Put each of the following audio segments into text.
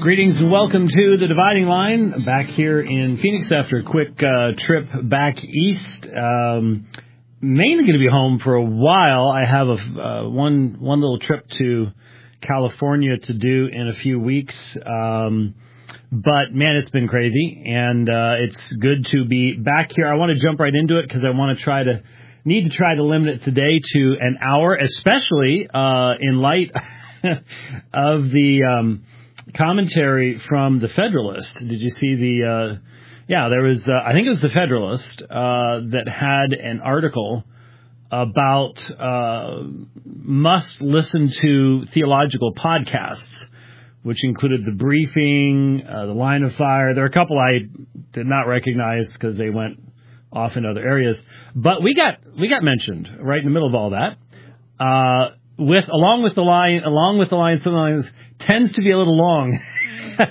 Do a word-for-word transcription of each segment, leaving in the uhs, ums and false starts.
Greetings and welcome to The Dividing Line, back here in Phoenix after a quick uh, trip back east. Um, mainly going to be home for a while. I have a uh, one one little trip to California to do in a few weeks. Um, but, man, it's been crazy, and uh, it's good to be back here. I want to jump right into it because I want to try to, need to try to limit it today to an hour, especially uh, in light of the... Um, commentary from the Federalist. Did you see the, uh, yeah, there was, uh, I think it was the Federalist, uh, that had an article about, uh, must listen to theological podcasts, which included The Briefing, uh, The Line of Fire. There are a couple I did not recognize because they went off in other areas, but we got, we got mentioned right in the middle of all that, uh, with, along with the line, along with the line, sometimes tends to be a little long. uh,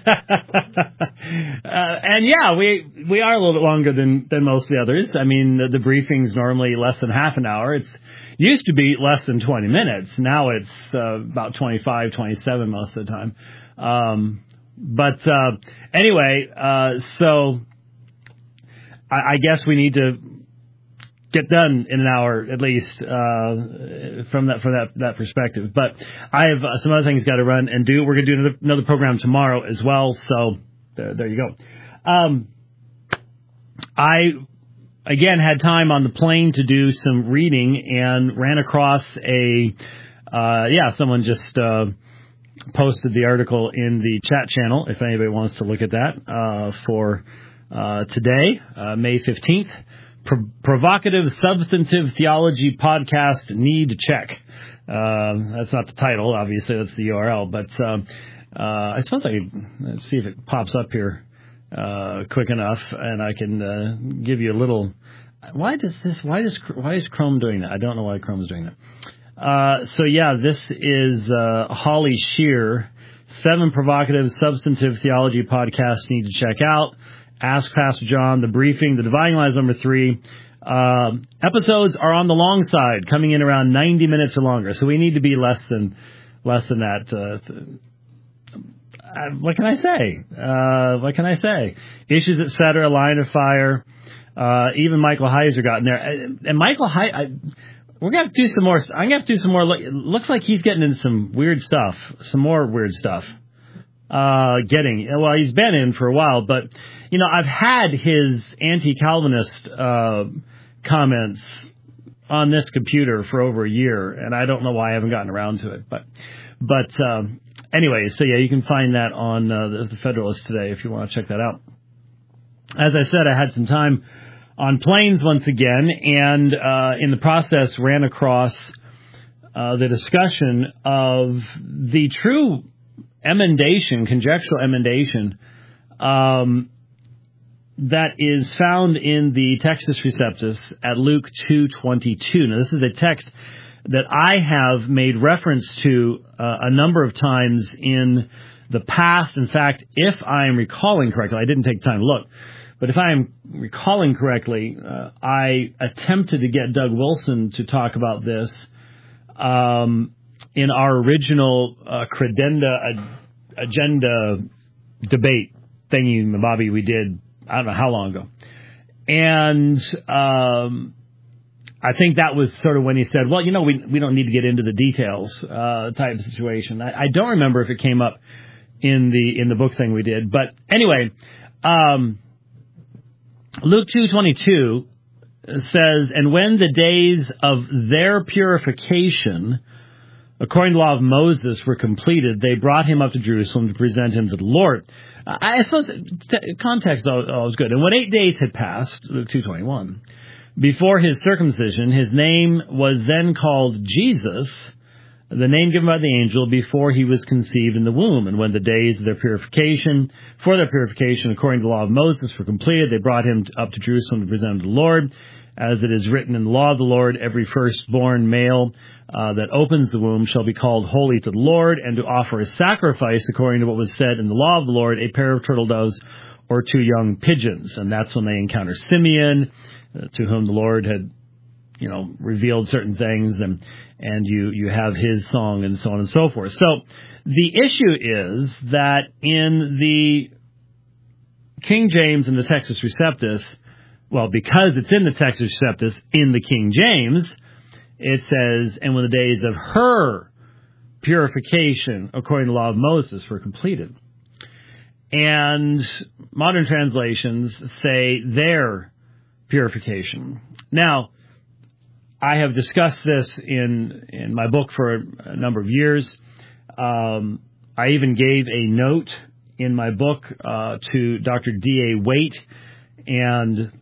and yeah, we, we are a little bit longer than, than most of the others. I mean, the, the briefing's normally less than half an hour. It's used to be less than twenty minutes. Now it's, uh, about twenty-five, twenty-seven most of the time. Um, but, uh, anyway, uh, so I, I guess we need to get done in an hour at least, uh, from that, from that, that perspective. But I have uh, some other things got to run and do. We're going to do another, another program tomorrow as well. So there, there you go. Um, I, again, had time on the plane to do some reading and ran across a, uh, yeah, someone just, uh, posted the article in the chat channel if anybody wants to look at that, uh, for, uh, today, uh, May fifteenth. Pro- provocative substantive theology podcast need check. Uh, that's not the title, obviously. That's the U R L. But um, uh, I suppose I could let's see if it pops up here uh, quick enough, and I can uh, give you a little. Why does this? Why does why is Chrome doing that? I don't know why Chrome is doing that. Uh, so yeah, this is uh, Holly Shear. Seven provocative substantive theology podcasts need to check out. Ask Pastor John, The Briefing, The Dividing Line is number three. Uh, episodes are on the long side, coming in around ninety minutes or longer. So we need to be less than less than that. Uh, uh, what can I say? Uh, what can I say? Issues, et cetera, Line of Fire. Uh, even Michael Heiser got in there. And Michael Heiser, we're going to do some more. I'm going to have to do some more. Look, it looks like he's getting into some weird stuff, some more weird stuff. Uh, getting, well, he's been in for a while, but, you know, I've had his anti-Calvinist, uh, comments on this computer for over a year, and I don't know why I haven't gotten around to it, but, but, um, anyway, so yeah, you can find that on, uh, the, the Federalist today if you want to check that out. As I said, I had some time on planes once again, and, uh, in the process ran across, uh, the discussion of the true emendation, conjectural emendation, um, that is found in the Textus Receptus at Luke two twenty-two. Now, this is a text that I have made reference to uh, a number of times in the past. In fact, if I am recalling correctly, I didn't take time to look, but if I am recalling correctly, uh, I attempted to get Doug Wilson to talk about this, um, in our original uh, credenda ad- agenda debate thingy, Bobby, we did, I don't know how long ago. And um, I think that was sort of when he said, well, you know, we we don't need to get into the details uh, type of situation. I, I don't remember if it came up in the in the book thing we did. But anyway, um, Luke two twenty-two says, and when the days of their purification according to the law of Moses were completed, they brought him up to Jerusalem to present him to the Lord. Uh, I suppose t- context is always good. And when eight days had passed, Luke two twenty-one, before his circumcision, his name was then called Jesus, the name given by the angel before he was conceived in the womb. And when the days of their purification, for their purification according to the law of Moses were completed, they brought him up to Jerusalem to present him to the Lord. As it is written in the law of the Lord, every firstborn male uh, that opens the womb shall be called holy to the Lord, and to offer a sacrifice according to what was said in the law of the Lord, a pair of turtle doves or two young pigeons. And that's when they encounter Simeon, uh, to whom the Lord had you know, revealed certain things, and and you, you have his song and so on and so forth. So the issue is that in the King James and the Textus Receptus, well, because it's in the Textus Receptus, in the King James, it says, and when the days of her purification, according to the law of Moses, were completed. And modern translations say their purification. Now, I have discussed this in, in my book for a number of years. Um, I even gave a note in my book uh, to Doctor D A Waite, and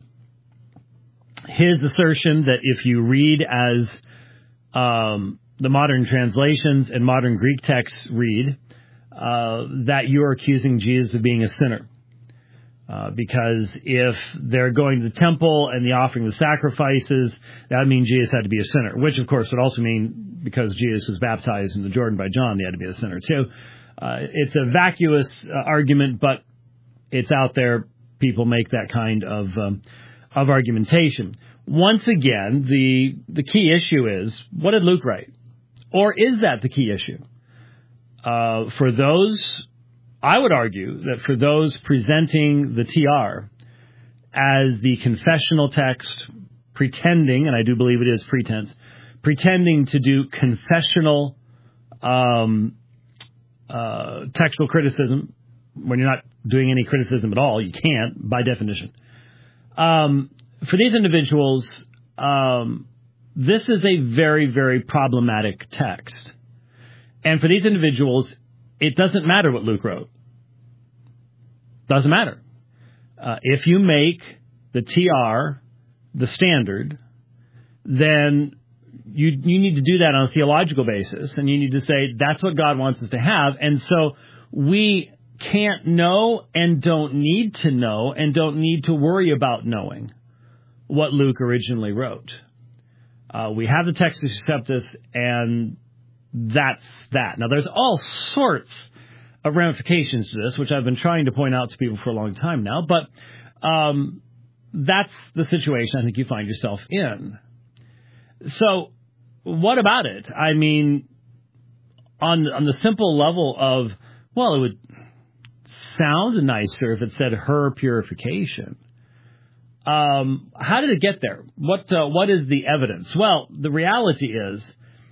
his assertion that if you read as um, the modern translations and modern Greek texts read, uh, that you are accusing Jesus of being a sinner. Uh, because if they're going to the temple and the offering of the sacrifices, that would mean Jesus had to be a sinner, which of course would also mean because Jesus was baptized in the Jordan by John, they had to be a sinner too. Uh, it's a vacuous uh, argument, but it's out there. People make that kind of um, of argumentation. Once again, the the key issue is, what did Luke write? Or is that the key issue? Uh, for those, I would argue that for those presenting the T R as the confessional text, pretending, and I do believe it is pretense, pretending to do confessional um, uh, textual criticism, when you're not doing any criticism at all, you can't, by definition. Um, for these individuals, um, this is a very, very problematic text. And for these individuals, it doesn't matter what Luke wrote. Doesn't matter. Uh, if you make the T R the standard, then you you need to do that on a theological basis, and you need to say that's what God wants us to have. And so we can't know and don't need to know and don't need to worry about knowing what Luke originally wrote. Uh, we have the Textus Receptus, and that's that. Now, there's all sorts of ramifications to this, which I've been trying to point out to people for a long time now, but um, that's the situation I think you find yourself in. So, what about it? I mean, on on the simple level of, well, it would sound nicer if it said her purification. Um, how did it get there? What uh, what is the evidence? Well, the reality is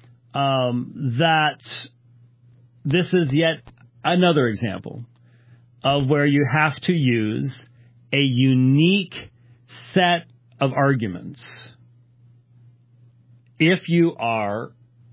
um, that this is yet another example of where you have to use a unique set of arguments if you are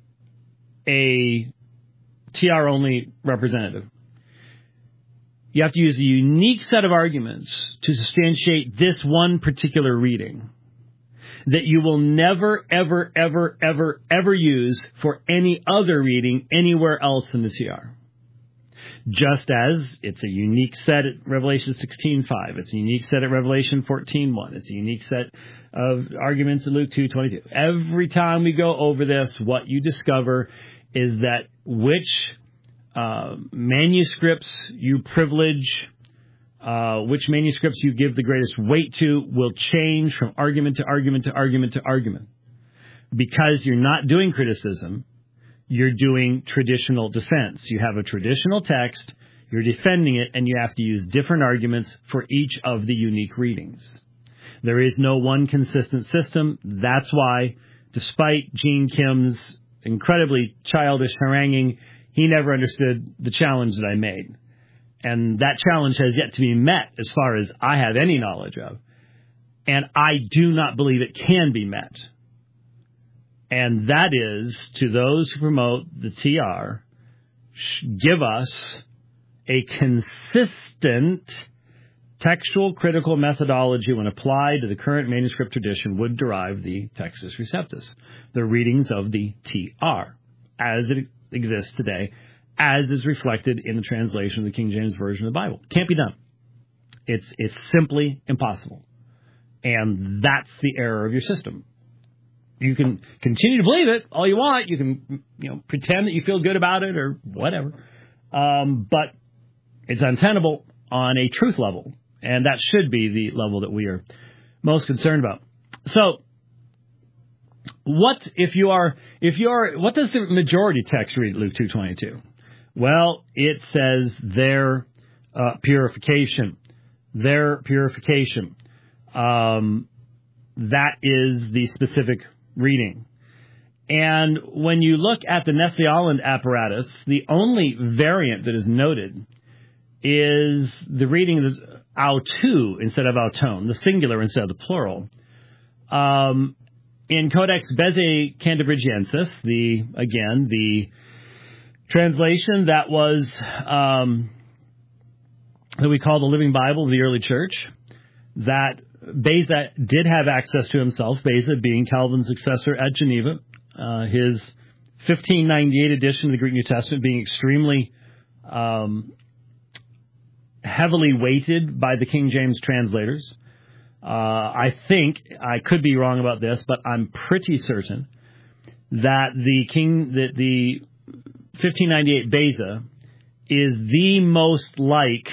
a T R-only representative. You have to use a unique set of arguments to substantiate this one particular reading that you will never, ever, ever, ever, ever use for any other reading anywhere else in the T R. Just as it's a unique set at Revelation sixteen five, it's a unique set at Revelation fourteen one, it's a unique set of arguments in Luke two twenty-two. Every time we go over this, what you discover is that which Uh, manuscripts you privilege, uh, which manuscripts you give the greatest weight to will change from argument to argument to argument to argument. Because you're not doing criticism, you're doing traditional defense. You have a traditional text, you're defending it, and you have to use different arguments for each of the unique readings. There is no one consistent system. That's why, despite Gene Kim's incredibly childish haranguing, he never understood the challenge that I made. And that challenge has yet to be met as far as I have any knowledge of. And I do not believe it can be met. And that is, to those who promote the T R, give us a consistent textual critical methodology when applied to the current manuscript tradition would derive the Textus Receptus, the readings of the T R, as it exists today, as is reflected in the translation of the King James Version of the Bible. Can't be done. It's it's simply impossible. And that's the error of your system. You can continue to believe it all you want. You can, you know, pretend that you feel good about it or whatever. Um, but it's untenable on a truth level. And that should be the level that we are most concerned about. So, what if you are if you are what does the majority text read, Luke two twenty-two? Well, it says their uh, purification, their purification. Um, that is the specific reading. And when you look at the Nestle-Aland apparatus, the only variant that is noted is the reading of autou instead of auton, the singular instead of the plural. Um, in Codex Bezae Cantabrigiensis, the again the translation that was um, that we call the Living Bible of the early church, that Beza did have access to himself. Beza being Calvin's successor at Geneva, uh, his fifteen ninety-eight edition of the Greek New Testament being extremely um, heavily weighted by the King James translators. Uh, I think, I could be wrong about this, but I'm pretty certain that the King, that the fifteen ninety-eight Beza is the most like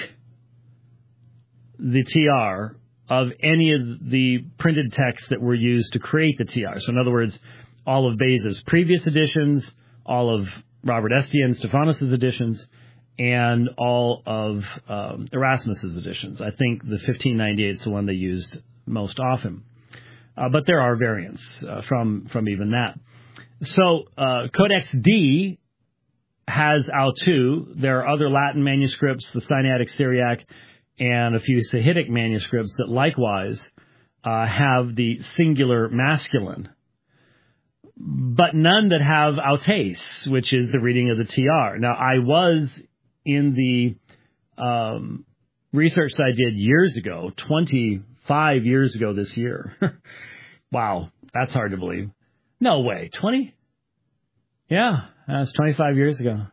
the T R of any of the printed texts that were used to create the T R. So in other words, all of Beza's previous editions, all of Robert Estienne Stephanus' editions, and all of um, Erasmus's editions. I think the fifteen ninety-eight is the one they used most often. Uh, but there are variants uh, from, from even that. So uh, Codex D has autou. There are other Latin manuscripts, the Sinaitic Syriac, and a few Sahidic manuscripts that likewise uh, have the singular masculine, but none that have autes, which is the reading of the T R. Now, I was in the um, research I did years ago, twenty-five years ago this year. Wow, that's hard to believe. No way, twenty? Yeah, that's twenty-five years ago.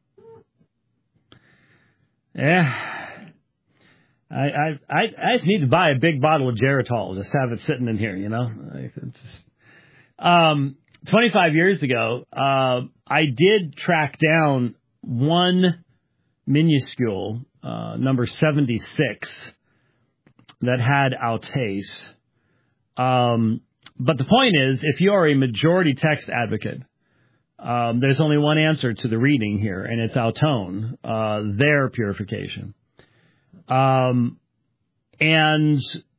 Yeah. I, I I I just need to buy a big bottle of Geritol, just have it sitting in here, you know. It's just, um, twenty-five years ago, uh, I did track down one minuscule, uh, number seventy-six, that had autes. Um, but the point is, if you are a majority text advocate, um, there's only one answer to the reading here, and it's auton, uh, their purification. Um, and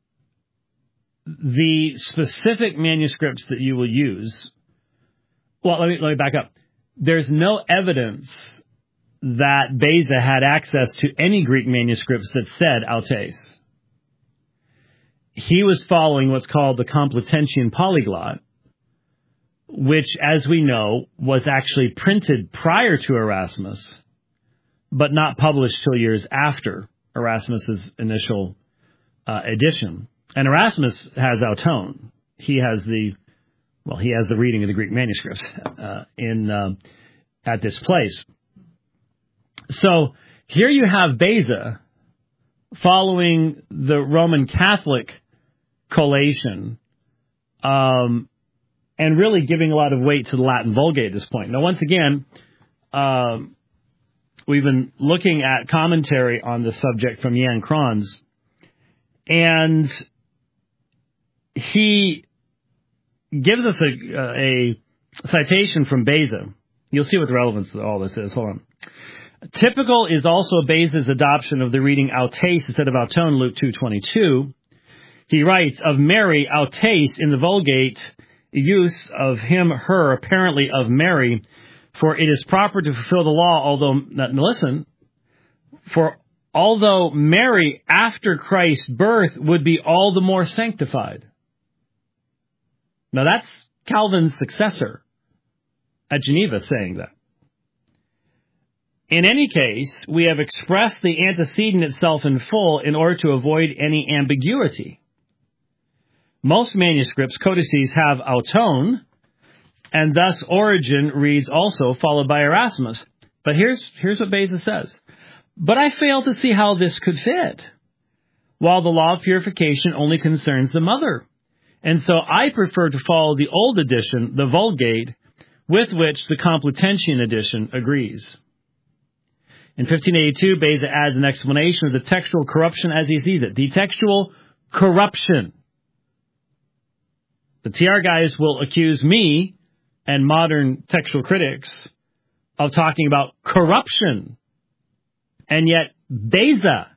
the specific manuscripts that you will use, well, let me, let me back up. There's no evidence that Beza had access to any Greek manuscripts that said autes. He was following what's called the Complutensian Polyglot, which, as we know, was actually printed prior to Erasmus, but not published till years after Erasmus's initial uh, edition. And Erasmus has auton. He has the, well, he has the reading of the Greek manuscripts uh, in uh, at this place. So here you have Beza following the Roman Catholic collation, um, and really giving a lot of weight to the Latin Vulgate at this point. Now, once again, um, we've been looking at commentary on the subject from Jan Kranz, and he gives us a, a citation from Beza. You'll see what the relevance of all this is. Hold on. Typical is also Beza's adoption of the reading autes instead of auton, Luke two twenty-two. He writes, of Mary, autes in the Vulgate, use of him, her, apparently of Mary, for it is proper to fulfill the law, although, now listen, for although Mary after Christ's birth would be all the more sanctified. Now that's Calvin's successor at Geneva saying that. In any case, we have expressed the antecedent itself in full in order to avoid any ambiguity. Most manuscripts, codices, have auton, and thus Origen reads also, followed by Erasmus. But here's, here's what Beza says. But I fail to see how this could fit, while the law of purification only concerns the mother. And so I prefer to follow the old edition, the Vulgate, with which the Complutensian edition agrees. In fifteen eighty-two, Beza adds an explanation of the textual corruption as he sees it. The textual corruption. The T R guys will accuse me and modern textual critics of talking about corruption. And yet, Beza,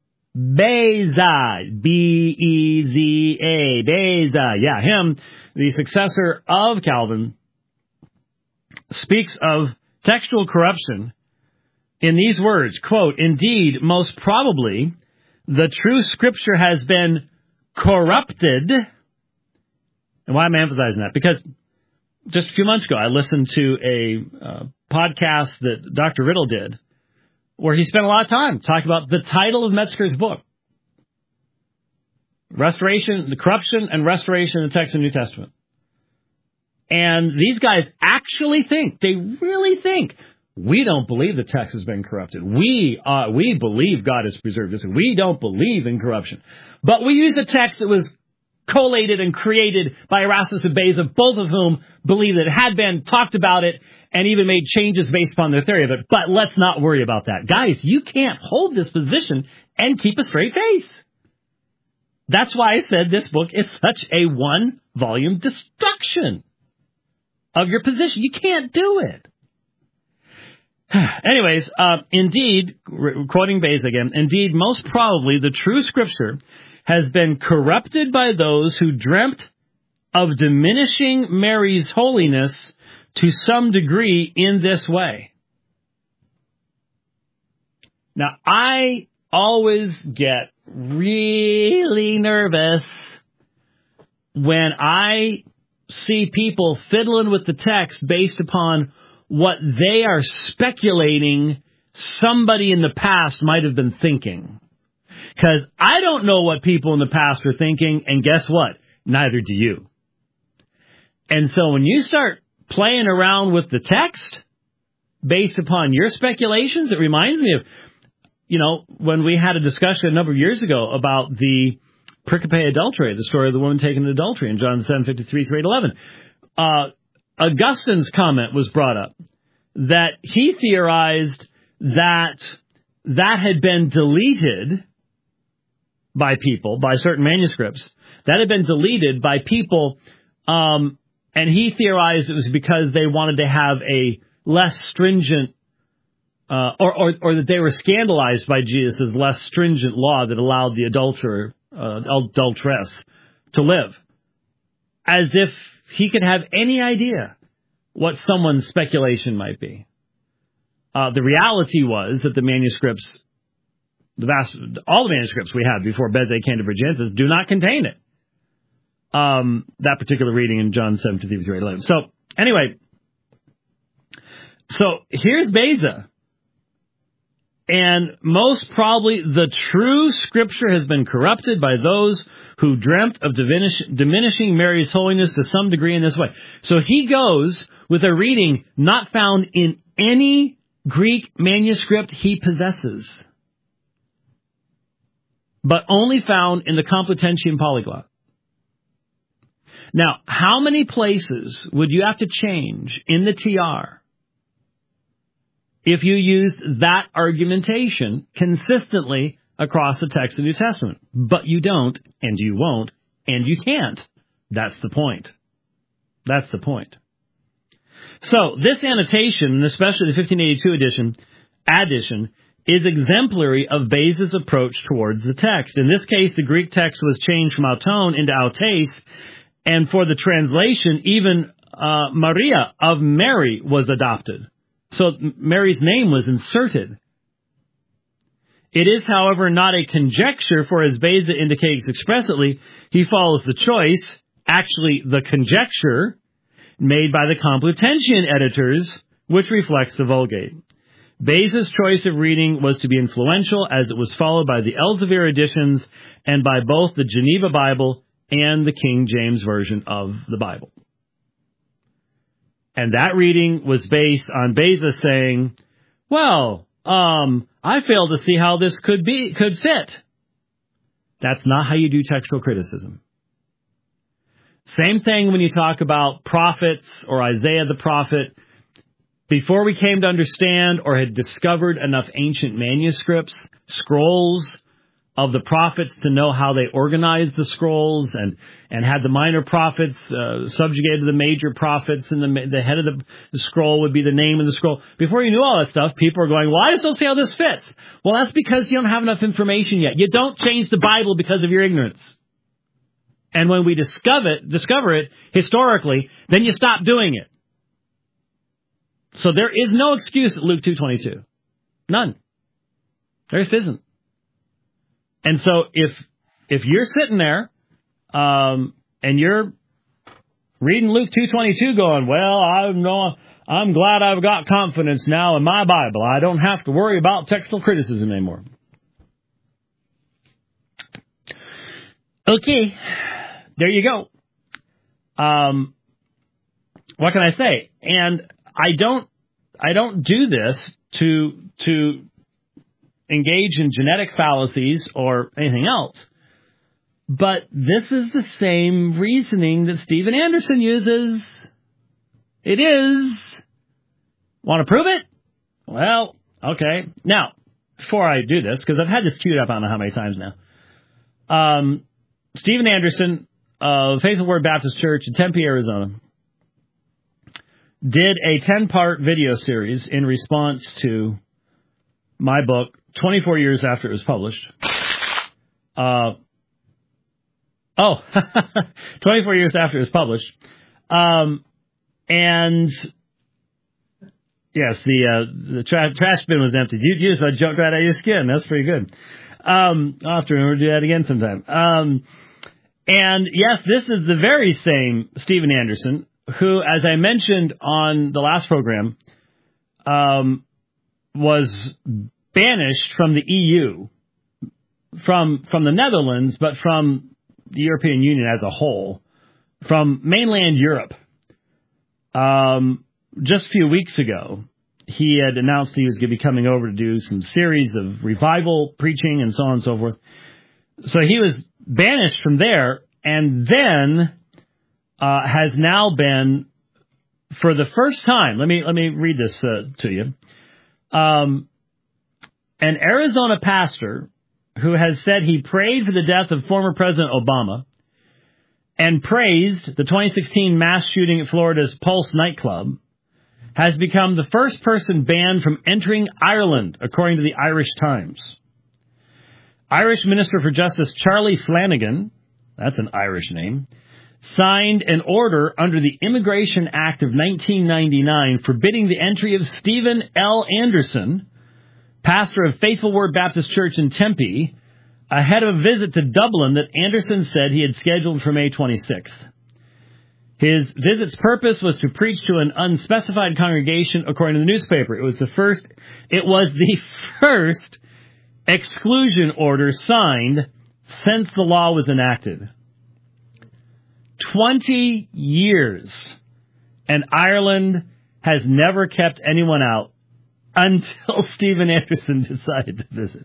Beza, B E Z A, Beza, yeah, him, the successor of Calvin, speaks of textual corruption in these words, quote, indeed, most probably, the true scripture has been corrupted. And why am I emphasizing that? Because just a few months ago, I listened to a uh, podcast that Doctor Riddle did, where he spent a lot of time talking about the title of Metzger's book, Restoration, the Corruption and Restoration of the Text of the New Testament. And these guys actually think, they really think, we don't believe the text has been corrupted. We uh, we believe God has preserved this. We don't believe in corruption. But we use a text that was collated and created by Erasmus and Beza, both of whom believe that it had been, talked about it, and even made changes based upon their theory of it. But let's not worry about that. Guys, you can't hold this position and keep a straight face. That's why I said this book is such a one-volume destruction of your position. You can't do it. Anyways, uh, indeed, quoting Beza again, indeed, most probably the true scripture has been corrupted by those who dreamt of diminishing Mary's holiness to some degree in this way. Now, I always get really nervous when I see people fiddling with the text based upon what they are speculating somebody in the past might have been thinking. Because I don't know what people in the past are thinking, and guess what? Neither do you. And so when you start playing around with the text based upon your speculations, it reminds me of, you know, when we had a discussion a number of years ago about the pericope adultery, the story of the woman taken in adultery in John seven fifty-three through eight eleven. Uh, Augustine's comment was brought up that he theorized that that had been deleted by people, by certain manuscripts, that had been deleted by people, um, and he theorized it was because they wanted to have a less stringent, uh, or, or, or that they were scandalized by Jesus' less stringent law that allowed the adulterer, uh, adulteress to live. As if he could have any idea what someone's speculation might be. Uh, the reality was that the manuscripts, the vast, all the manuscripts we have before Beza came to Virginius do not contain it. Um, that particular reading in John seven through eight eleven. So, anyway, so here's Beza. And most probably the true scripture has been corrupted by those who dreamt of diminish, diminishing Mary's holiness to some degree in this way. So he goes with a reading not found in any Greek manuscript he possesses, but only found in the Complutensian Polyglot. Now, how many places would you have to change in the T R if you used that argumentation consistently across the text of the New Testament? But you don't, and you won't, and you can't. That's the point. That's the point. So, this annotation, and especially the fifteen eighty-two edition, addition, is exemplary of Beza's approach towards the text. In this case, the Greek text was changed from auton into autes, and for the translation, even uh, Maria of Mary was adopted. So Mary's name was inserted. It is, however, not a conjecture, for as Beza indicates expressly, he follows the choice, actually the conjecture, made by the Complutensian editors, which reflects the Vulgate. Beza's choice of reading was to be influential, as it was followed by the Elsevier editions and by both the Geneva Bible and the King James Version of the Bible. And that reading was based on Beza saying, well, um, I fail to see how this could be, could fit. That's not how you do textual criticism. Same thing when you talk about prophets or Isaiah the prophet. Before we came to understand or had discovered enough ancient manuscripts, scrolls, of the prophets to know how they organized the scrolls and, and had the minor prophets uh, subjugated the major prophets, and the, the head of the, the scroll would be the name of the scroll. Before you knew all that stuff, people are going, well, I just don't see how this fits. Well, that's because you don't have enough information yet. You don't change the Bible because of your ignorance. And when we discover it, discover it historically, then you stop doing it. So there is no excuse at Luke two twenty-two. None. There just isn't. And so if if you're sitting there um, and you're reading Luke two twenty-two going, well, I know I'm glad I've got confidence now in my Bible. I don't have to worry about textual criticism anymore. Okay, there you go. Um, what can I say? And I don't I don't do this to to engage in genetic fallacies or anything else. But this is the same reasoning that Steven Anderson uses. It is. Want to prove it? Well, okay. Now, before I do this, because I've had this queued up, I don't know how many times now. Um, Steven Anderson of Faithful Word Baptist Church in Tempe, Arizona, did a ten-part video series in response to my book, twenty-four years after it was published. Uh, oh, twenty-four years after it was published. Um, and, yes, the uh, the tra- trash bin was empty. You, you just uh, jumped right out of your skin. That's pretty good. Um, I'll have to remember to do that again sometime. Um, and, yes, this is the very same Steven Anderson who, as I mentioned on the last program, um, was banished from the E U, from from the Netherlands, but from the European Union as a whole, from mainland Europe. Um, just a few weeks ago, he had announced he was going to be coming over to do some series of revival preaching and so on and so forth. So he was banished from there, and then uh, has now been, for the first time, let me let me read this uh, to you. Um, an Arizona pastor who has said he prayed for the death of former President Obama and praised the twenty sixteen mass shooting at Florida's Pulse nightclub has become the first person banned from entering Ireland, according to the Irish Times. Irish Minister for Justice Charlie Flanagan, that's an Irish name, signed an order under the Immigration Act of nineteen ninety-nine forbidding the entry of Steven L. Anderson, pastor of Faithful Word Baptist Church in Tempe, ahead of a visit to Dublin that Anderson said he had scheduled for May twenty-sixth. His visit's purpose was to preach to an unspecified congregation, according to the newspaper. It was the first, it was the first exclusion order signed since the law was enacted. Twenty years, and Ireland has never kept anyone out until Steven Anderson decided to visit.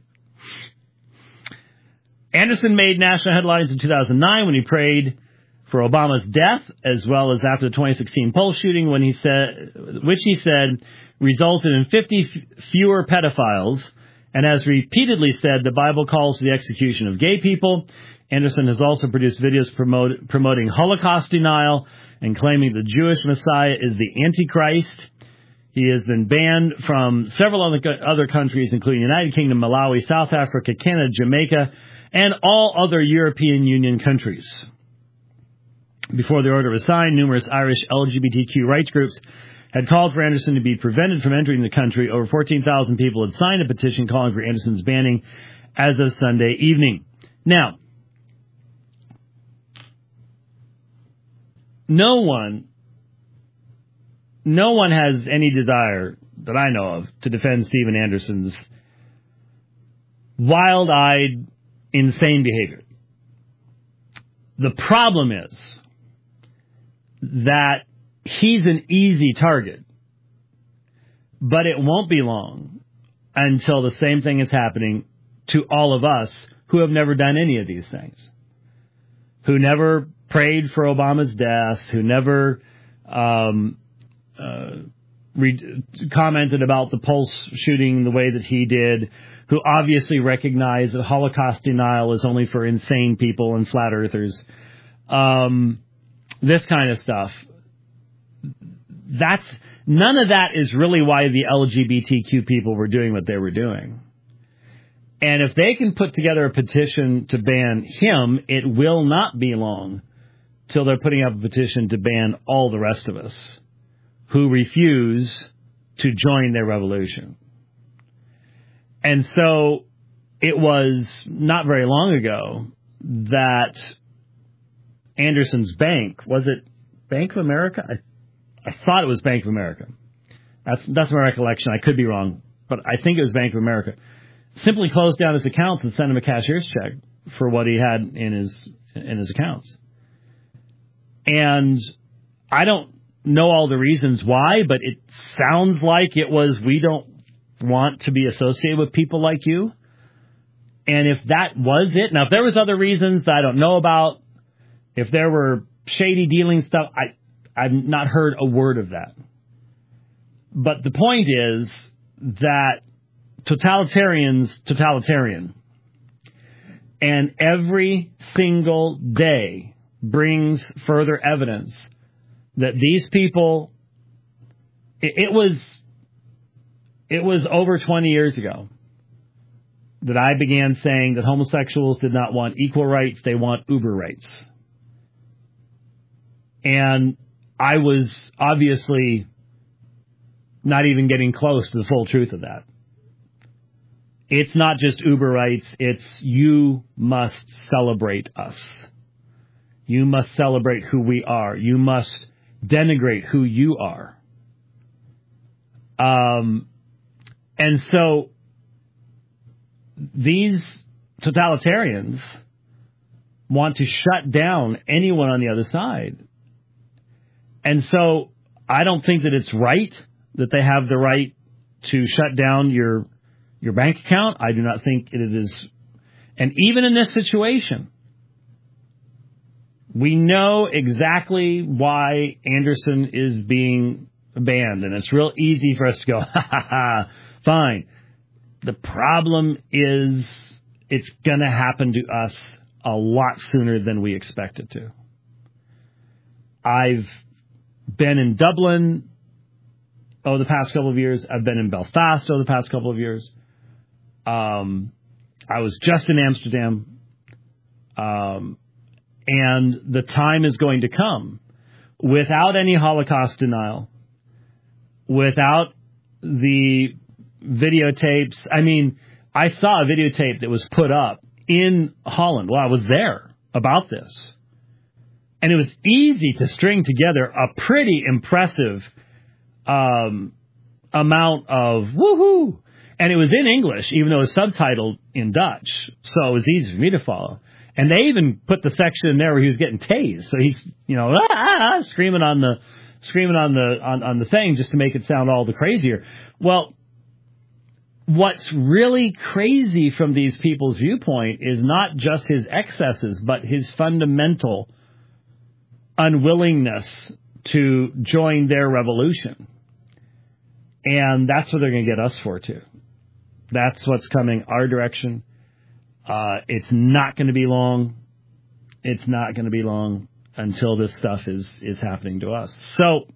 Anderson made national headlines in two thousand nine when he prayed for Obama's death, as well as after the twenty sixteen Pulse shooting, when he said, which he said resulted in fifty f- fewer pedophiles, and has repeatedly said the Bible calls for the execution of gay people. Anderson has also produced videos promote, promoting Holocaust denial and claiming the Jewish Messiah is the Antichrist. He has been banned from several other countries, including the United Kingdom, Malawi, South Africa, Canada, Jamaica, and all other European Union countries. Before the order was signed, numerous Irish L G B T Q rights groups had called for Anderson to be prevented from entering the country. Over fourteen thousand people had signed a petition calling for Anderson's banning as of Sunday evening. Now, no one, no one has any desire that I know of to defend Steven Anderson's wild-eyed, insane behavior. The problem is that he's an easy target, but it won't be long until the same thing is happening to all of us who have never done any of these things, who never prayed for Obama's death, who never um, uh, re- commented about the Pulse shooting the way that he did, who obviously recognized that Holocaust denial is only for insane people and flat earthers. Um, this kind of stuff. That's none of that is really why the L G B T Q people were doing what they were doing. And if they can put together a petition to ban him, it will not be long till they're putting up a petition to ban all the rest of us who refuse to join their revolution. And so it was not very long ago that Anderson's bank, was it Bank of America? I, I thought it was Bank of America. That's, that's my recollection. I could be wrong, but I think it was Bank of America. Simply closed down his accounts and sent him a cashier's check for what he had in his in his accounts. And I don't know all the reasons why, but it sounds like it was, we don't want to be associated with people like you. And if that was it, now if there was other reasons that I don't know about, if there were shady dealing stuff, I, I've not heard a word of that. But the point is that totalitarian's totalitarian. And every single day brings further evidence that these people, it, it was, it was over twenty years ago that I began saying that homosexuals did not want equal rights, they want uber rights. And I was obviously not even getting close to the full truth of that. It's not just uber rights, it's you must celebrate us. You must celebrate who we are. You must denigrate who you are. Um, and so these totalitarians want to shut down anyone on the other side. And so I don't think that it's right that they have the right to shut down your your bank account. I do not think it is. And even in this situation, we know exactly why Anderson is being banned. And it's real easy for us to go, ha, ha, ha, fine. The problem is it's going to happen to us a lot sooner than we expect it to. I've been in Dublin over the past couple of years. I've been in Belfast over the past couple of years. Um, I was just in Amsterdam. Um, and the time is going to come without any Holocaust denial, without the videotapes. I mean, I saw a videotape that was put up in Holland while I was there about this. And it was easy to string together a pretty impressive um, amount of woohoo. And it was in English, even though it was subtitled in Dutch. So it was easy for me to follow. And they even put the section in there where he was getting tased. So he's, you know, ah, ah, ah, screaming on the, screaming on the, on, on the thing just to make it sound all the crazier. Well, what's really crazy from these people's viewpoint is not just his excesses, but his fundamental unwillingness to join their revolution. And that's what they're going to get us for, too. That's what's coming our direction. Uh, it's not going to be long. It's not going to be long until this stuff is, is happening to us. So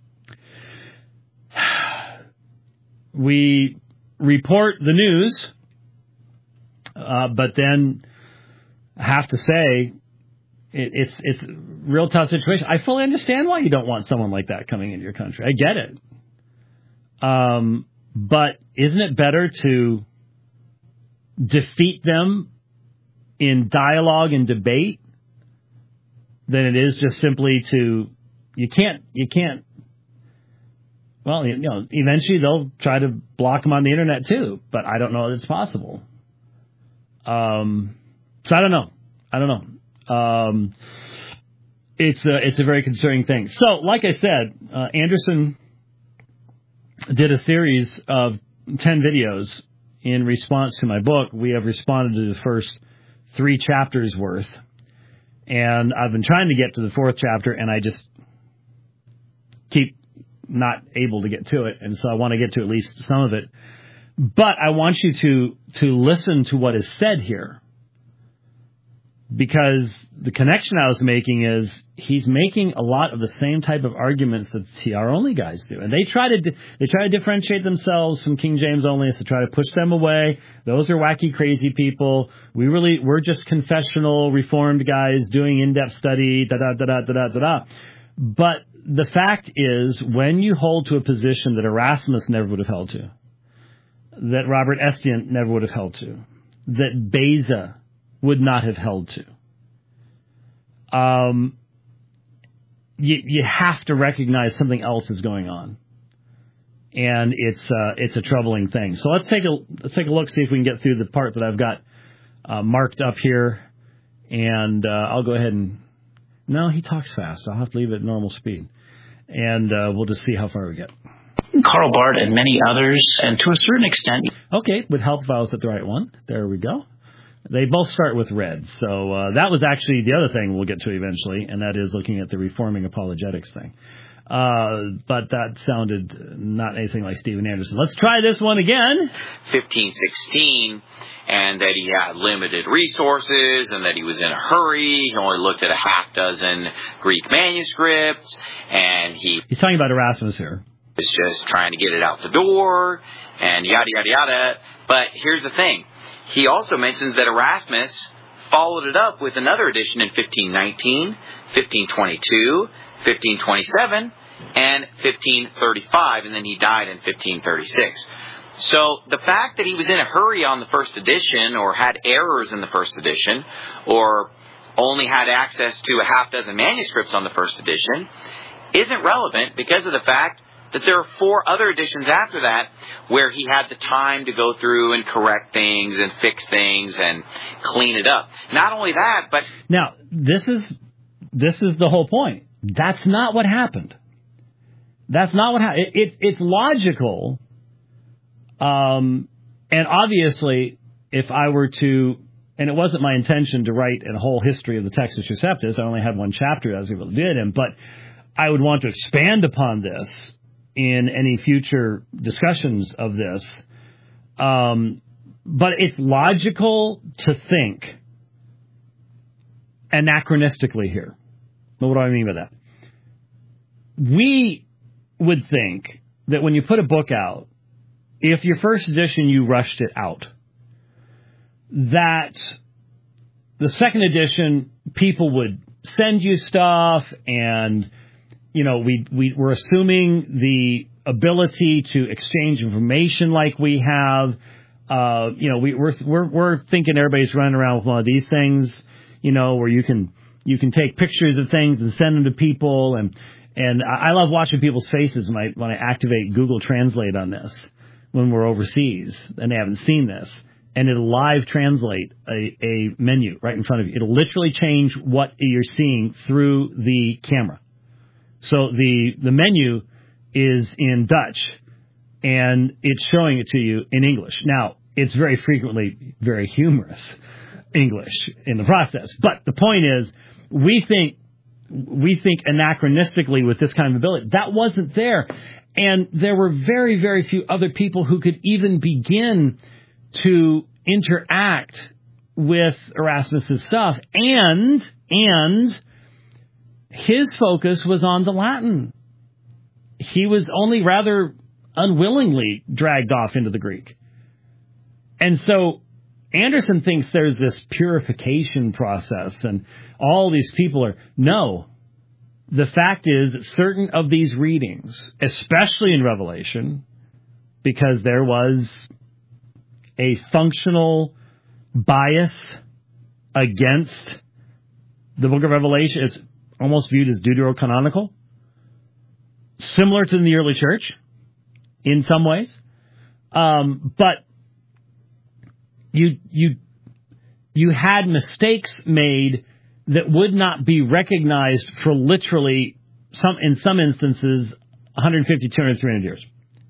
we report the news, uh, but then I have to say it, it's it's a real tough situation. I fully understand why you don't want someone like that coming into your country. I get it. Um, but isn't it better to defeat them in dialogue and debate than it is just simply to, you can't, you can't, well, you know, eventually they'll try to block them on the internet too, but I don't know if it's possible. Um, so I don't know. I don't know. Um, it's a, it's a very concerning thing. So, like I said, uh, Anderson did a series of ten videos in response to my book. We have responded to the first three chapters worth. And I've been trying to get to the fourth chapter, and I just keep not able to get to it, and so I want to get to at least some of it. But I want you to to listen to what is said here, because the connection I was making is he's making a lot of the same type of arguments that the T R only guys do, and they try to they try to differentiate themselves from King James onlyists to try to push them away. Those are wacky, crazy people. We really we're just confessional Reformed guys doing in-depth study. Da da da da da da da da. But the fact is, when you hold to a position that Erasmus never would have held to, that Robert Estienne never would have held to, that Beza would not have held to, um, you, you have to recognize something else is going on, and it's uh, it's a troubling thing. So let's take a let's take a look, see if we can get through the part that I've got uh, marked up here, and uh, I'll go ahead and no, he talks fast. I'll have to leave it at normal speed, and uh, we'll just see how far we get. Karl Barth and many others, and to a certain extent. Okay, would help if I was at the right one. There we go. They both start with red. So uh, that was actually the other thing we'll get to eventually, and that is looking at the reforming apologetics thing. Uh, but that sounded not anything like Steven Anderson. Let's try this one again. fifteen sixteen, and that he had limited resources, and that he was in a hurry. He only looked at a half dozen Greek manuscripts, and he... He's talking about Erasmus here. ...was just trying to get it out the door, and yada, yada, yada. But here's the thing. He also mentions that Erasmus followed it up with another edition in fifteen nineteen, fifteen twenty-two, fifteen twenty-seven, and fifteen thirty-five, and then he died in fifteen thirty-six. So the fact that he was in a hurry on the first edition, or had errors in the first edition, or only had access to a half dozen manuscripts on the first edition, isn't relevant because of the fact that there are four other editions after that where he had the time to go through and correct things and fix things and clean it up. Not only that, but... Now, this is this is the whole point. That's not what happened. That's not what happened. It, it, it's logical, um, and obviously, if I were to... And it wasn't my intention to write a whole history of the Textus Receptus. I only had one chapter as we did him, but I would want to expand upon this in any future discussions of this. Um, but it's logical to think anachronistically here. What do I mean by that? We would think that when you put a book out, if your first edition you rushed it out, that the second edition people would send you stuff, and you know, we, we, we're assuming the ability to exchange information like we have. Uh, you know, we, we're, we're, we're thinking everybody's running around with one of these things, you know, where you can, you can take pictures of things and send them to people. And, and I love watching people's faces when I, when I activate Google Translate on this, when we're overseas and they haven't seen this. And it'll live translate a, a menu right in front of you. It'll literally change what you're seeing through the camera. So the, the menu is in Dutch, and it's showing it to you in English. Now, it's very frequently very humorous English in the process. But the point is, we think we think anachronistically with this kind of ability. That wasn't there. And there were very, very few other people who could even begin to interact with Erasmus's stuff. And, and... his focus was on the Latin. He was only rather unwillingly dragged off into the Greek. And so Anderson thinks there's this purification process and all these people are... No. The fact is that certain of these readings, especially in Revelation, because there was a functional bias against the book of Revelation, it's almost viewed as deuterocanonical, similar to the early church in some ways. Um, but you you you had mistakes made that would not be recognized for literally some in some instances one hundred fifty, two hundred, three hundred years.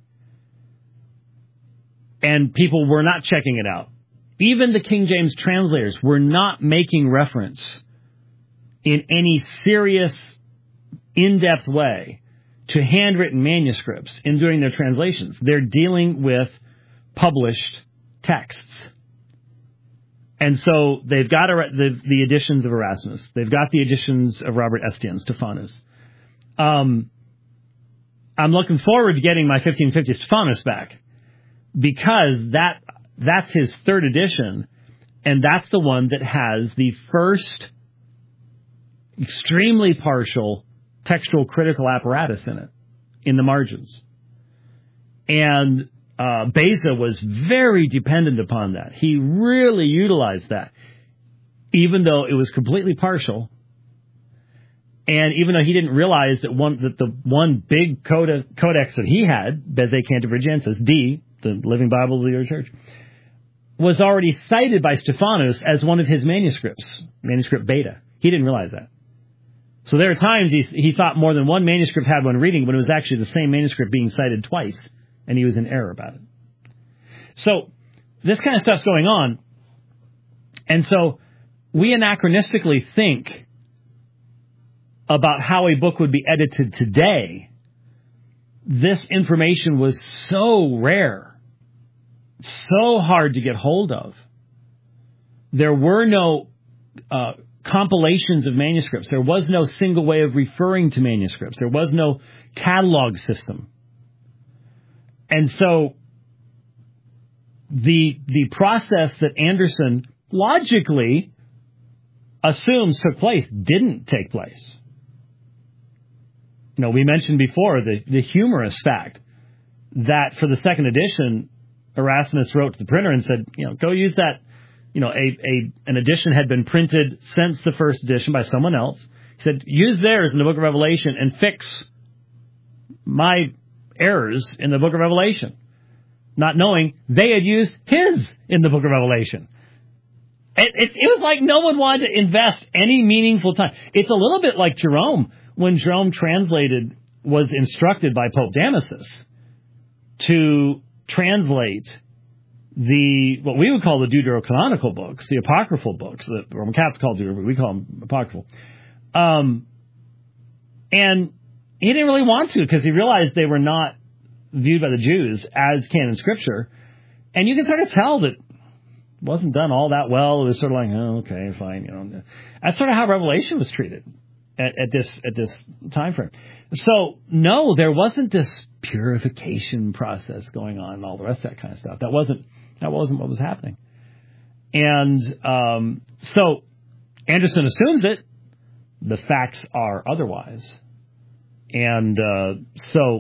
And people were not checking it out. Even the King James translators were not making reference in any serious, in-depth way to handwritten manuscripts in doing their translations. They're dealing with published texts. And so they've got the, the editions of Erasmus. They've got the editions of Robert Estienne, Stephanus. Um, I'm looking forward to getting my fifteen fifty Stephanus back, because that that's his third edition, and that's the one that has the first extremely partial textual critical apparatus in it, in the margins. And uh, Beza was very dependent upon that. He really utilized that, even though it was completely partial. And even though he didn't realize that one that the one big codex, codex that he had, Beza Cantabrigiensis, D, the Living Bible of the Early Church, was already cited by Stephanus as one of his manuscripts, manuscript beta. He didn't realize that. So there are times he, he thought more than one manuscript had one reading, when it was actually the same manuscript being cited twice, and he was in error about it. So this kind of stuff's going on. And so we anachronistically think about how a book would be edited today. This information was so rare, so hard to get hold of. There were no uh, compilations of manuscripts. There was no single way of referring to manuscripts. There was no catalog system. And so the the process that Anderson logically assumes took place didn't take place. You know, we mentioned before the, the humorous fact that for the second edition, Erasmus wrote to the printer and said, you know, go use that, you know, a, a an edition had been printed since the first edition by someone else. He said, use theirs in the book of Revelation and fix my errors in the book of Revelation, not knowing they had used his in the book of Revelation. It, it, it was like no one wanted to invest any meaningful time. It's a little bit like Jerome, when Jerome translated, was instructed by Pope Damasus to translate the, what we would call the deuterocanonical books, the apocryphal books, the Roman Catholics call deuterocanonical, we call them apocryphal. Um, and he didn't really want to, because he realized they were not viewed by the Jews as canon scripture. And you can sort of tell that it wasn't done all that well. It was sort of like, oh, okay, fine. You know, that's sort of how Revelation was treated at, at this at this time frame. So no, there wasn't this purification process going on and all the rest of that kind of stuff. That wasn't that wasn't what was happening. And um, so Anderson assumes it. The facts are otherwise. And uh, so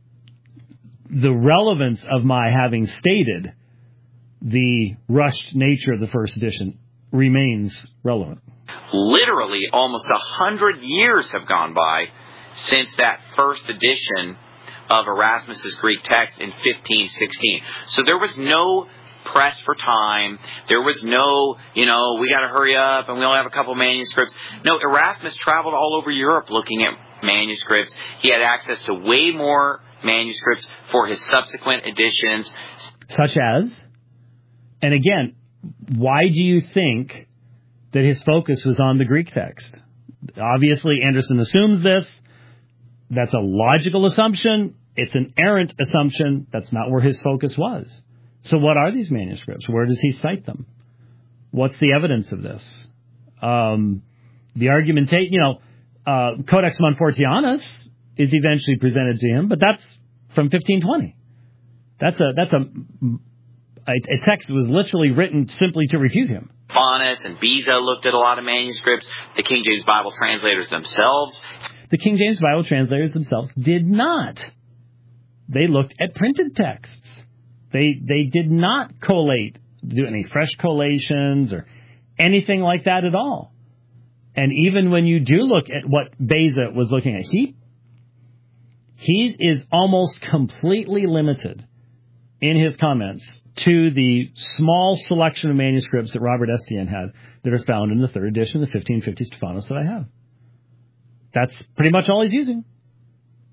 the relevance of my having stated the rushed nature of the first edition remains relevant. Literally almost a hundred years have gone by since that first edition of Erasmus's Greek text in fifteen sixteen. So there was no press for time. There was no, you know, we got to hurry up and we only have a couple manuscripts. No, Erasmus traveled all over Europe looking at manuscripts. He had access to way more manuscripts for his subsequent editions. Such as? And again, why do you think that his focus was on the Greek text? Obviously, Anderson assumes this. That's a logical assumption. It's an errant assumption. That's not where his focus was. So what are these manuscripts? Where does he cite them? What's the evidence of this? Um, the argumentation, you know, uh, Codex Montfortianus is eventually presented to him, but that's from fifteen twenty. That's a that's a, a, a text that was literally written simply to refute him. Stephanus and Beza looked at a lot of manuscripts. The King James Bible translators themselves. The King James Bible translators themselves did not. They looked at printed texts. They they did not collate, do any fresh collations or anything like that at all. And even when you do look at what Beza was looking at, he he is almost completely limited in his comments to the small selection of manuscripts that Robert Estienne had that are found in the third edition of the fifteen fifty Stephanus that I have. That's pretty much all he's using.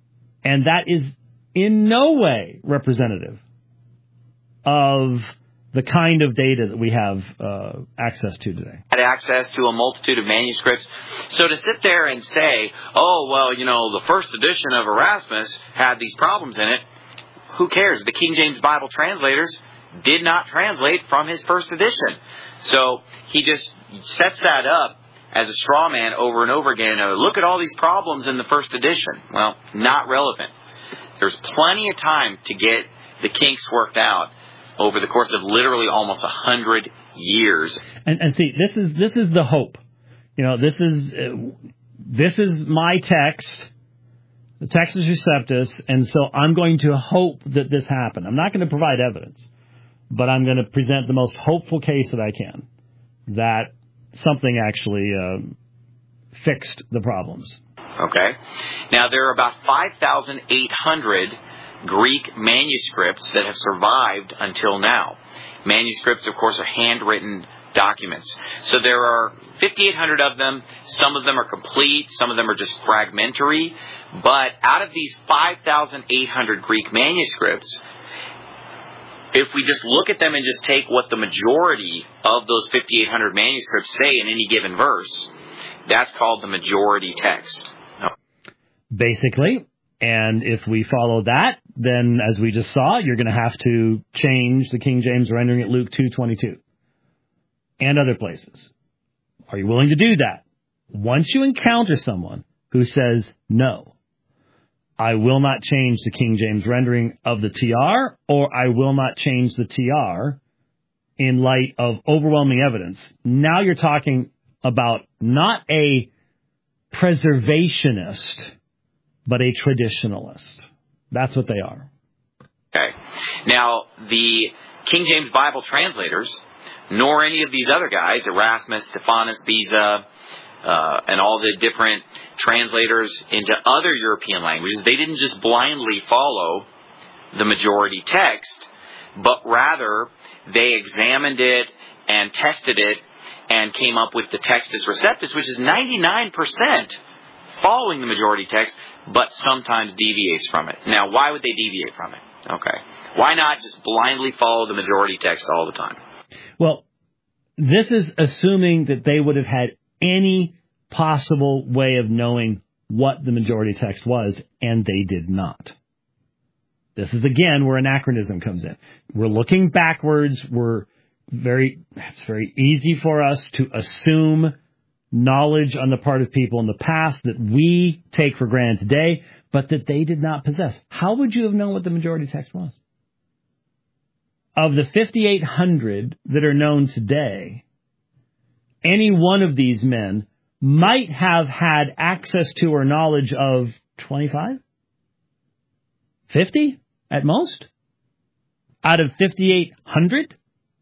And that is in no way representative of the kind of data that we have uh, access to today. Had access to a multitude of manuscripts. So to sit there and say, oh, well, you know, the first edition of Erasmus had these problems in it, who cares? The King James Bible translators did not translate from his first edition. So he just sets that up as a straw man over and over again. Uh, look at all these problems in the first edition. Well, not relevant. There's plenty of time to get the kinks worked out over the course of literally almost a hundred years. And, and see, this is this is the hope. You know, this is uh, this is my text, the Textus Receptus, and so I'm going to hope that this happened. I'm not going to provide evidence, but I'm going to present the most hopeful case that I can that something actually uh, fixed the problems. Okay. Now, there are about five thousand eight hundred Greek manuscripts that have survived until now. Manuscripts, of course, are handwritten documents. So there are fifty-eight hundred of them. Some of them are complete. Some of them are just fragmentary. But out of these five thousand eight hundred Greek manuscripts, if we just look at them and just take what the majority of those fifty-eight hundred manuscripts say in any given verse, that's called the majority text. Basically. And if we follow that, then as we just saw, you're going to have to change the King James rendering at Luke two twenty-two and other places. Are you willing to do that? Once you encounter someone who says, no, I will not change the King James rendering of the T R, or I will not change the T R in light of overwhelming evidence, now you're talking about not a preservationist, but a traditionalist. That's what they are. Okay. Now, the King James Bible translators, nor any of these other guys, Erasmus, Stephanus, Beza, uh, and all the different translators into other European languages, they didn't just blindly follow the majority text, but rather they examined it and tested it and came up with the Textus Receptus, which is ninety-nine percent following the majority text, but sometimes deviates from it. Now, why would they deviate from it? Okay. Why not just blindly follow the majority text all the time? Well, this is assuming that they would have had any possible way of knowing what the majority text was, and they did not. This is, again, where anachronism comes in. We're looking backwards. We're very, it's very easy for us to assume knowledge on the part of people in the past that we take for granted today, but that they did not possess. How would you have known what the majority text was? Of the fifty-eight hundred that are known today, any one of these men might have had access to or knowledge of twenty-five? fifty at most? Out of fifty-eight hundred?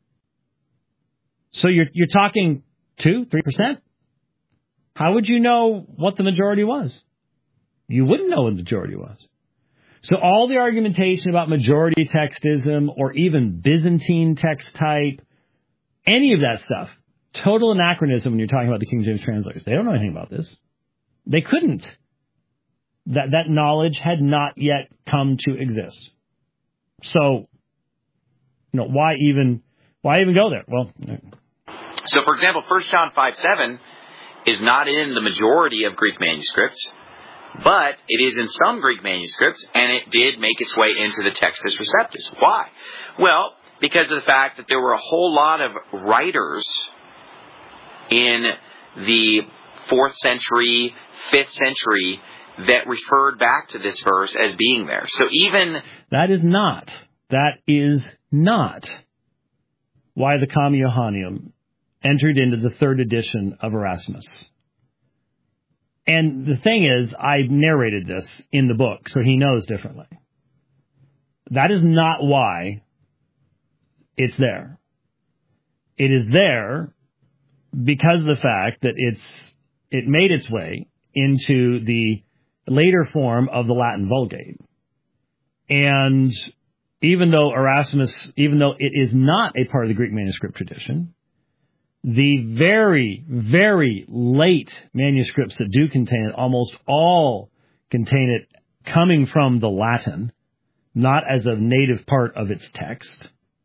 So you're you're talking two, three percent? How would you know what the majority was? You wouldn't know what the majority was. So all the argumentation about majority textism or even Byzantine text type, any of that stuff, total anachronism when you're talking about the King James translators. They don't know anything about this. They couldn't. That that knowledge had not yet come to exist. So, you know, why even why even go there? Well, so for example, First John five seven is not in the majority of Greek manuscripts, but it is in some Greek manuscripts, and it did make its way into the Textus Receptus. Why? Well, because of the fact that there were a whole lot of writers in the fourth century, fifth century that referred back to this verse as being there. So even... That is not, that is not why the Comma Johanneum entered into the third edition of Erasmus. And the thing is, I narrated this in the book, so he knows differently. That is not why it's there. It is there because of the fact that it's it made its way into the later form of the Latin Vulgate. And even though Erasmus, even though it is not a part of the Greek manuscript tradition, the very, very late manuscripts that do contain it, almost all contain it coming from the Latin, not as a native part of its text.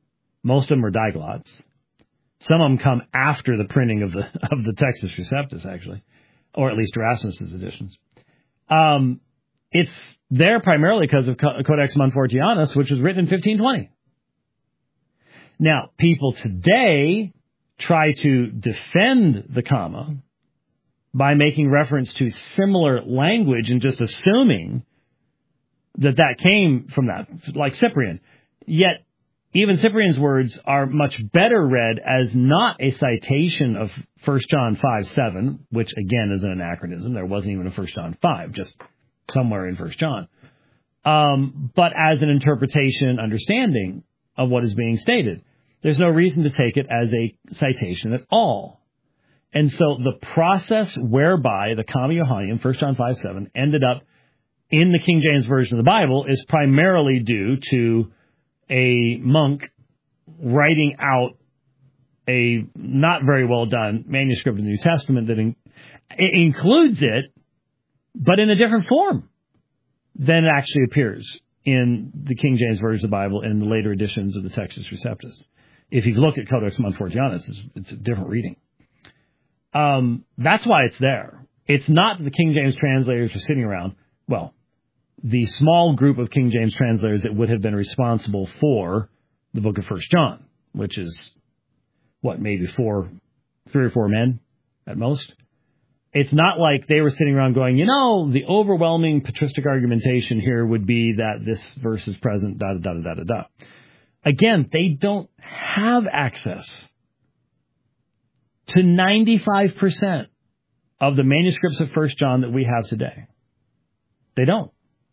Most of them are diglots. Some of them come after the printing of the of the Textus Receptus, actually, or at least Erasmus's editions. Um, it's there primarily because of Codex Montfortianus, which was written in fifteen twenty. Now, people today try to defend the comma by making reference to similar language and just assuming that that came from that, like Cyprian. Yet, even Cyprian's words are much better read as not a citation of First John five seven, which again is an anachronism. There wasn't even a First John five, just somewhere in First John. Um, but as an interpretation, understanding of what is being stated. There's no reason to take it as a citation at all. And so the process whereby the Comma Johanneum, First John five seven, ended up in the King James Version of the Bible is primarily due to a monk writing out a not very well done manuscript of the New Testament that in, it includes it, but in a different form than it actually appears in the King James Version of the Bible and the later editions of the Textus Receptus. If you've looked at Codex Montfortianus, it's, it's a different reading. Um, that's why it's there. It's not that the King James translators are sitting around. Well, the small group of King James translators that would have been responsible for the book of First John, which is, what, maybe four, three or four men at most. It's not like they were sitting around going, you know, the overwhelming patristic argumentation here would be that this verse is present, da, da, da, da, da, da. Again, they don't have access to ninety-five percent of the manuscripts of First John that we have today. They don't.